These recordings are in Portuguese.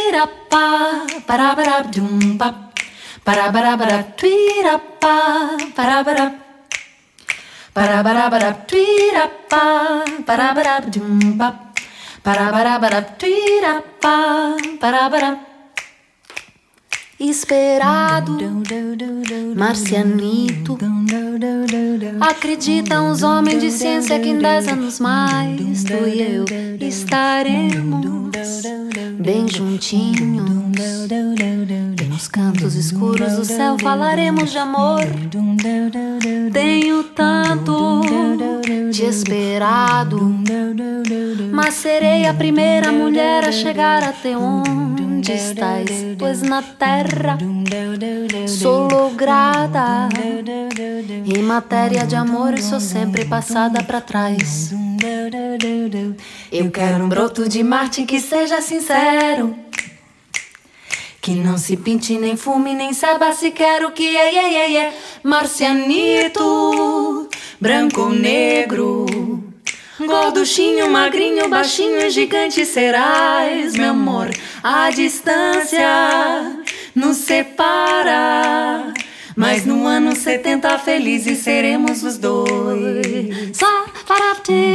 twirapá, parabarabdum bap, parabarabara twirapá, parabarab, parabarabara twirapá, parabarabdum bap, parabarabara twirapá, parabarab. Esperado, marcianito. Acreditam os homens de ciência que em 10 anos mais tu e eu estaremos bem juntinhos. E nos cantos escuros do céu falaremos de amor. Tenho tanto te esperado, mas serei a primeira mulher a chegar até onde estás, pois na terra sou lograda. Em matéria de amor sou sempre passada pra trás. Eu quero um broto de Marte que seja sincero, que não se pinte, nem fume, nem saiba se quero que é marcianito, branco ou negro, gorduchinho, magrinho, baixinho, gigante serás, meu amor. A distância nos separa, mas no ano 70 felizes seremos os dois. Só para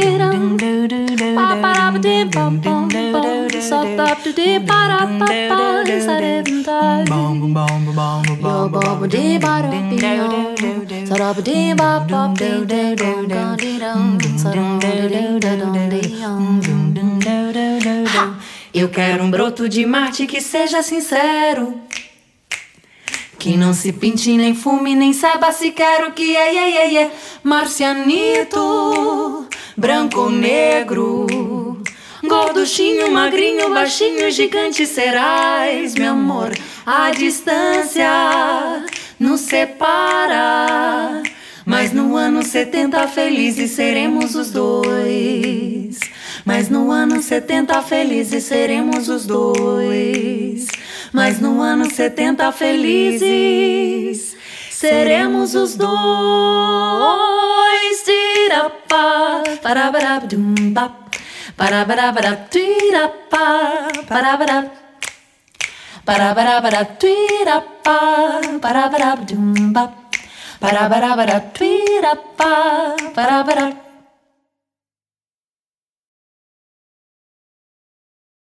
eu quero um broto de Marte que seja sincero, que não se pinte, nem fume, nem saiba se quero que é marcianito, branco ou negro, gorduchinho, magrinho, baixinho, gigante serás, meu amor. A distância nos separa, mas no ano 70 felizes seremos os dois. Mas no ano 70 felizes seremos os dois. Mas no ano 70 felizes seremos os dois. Tirapá, parabarabdum bap, parabarabara tirapá, parabarab, parabarabara tirapá, parabarabdum bap, parabarabara tirapá, parabarab.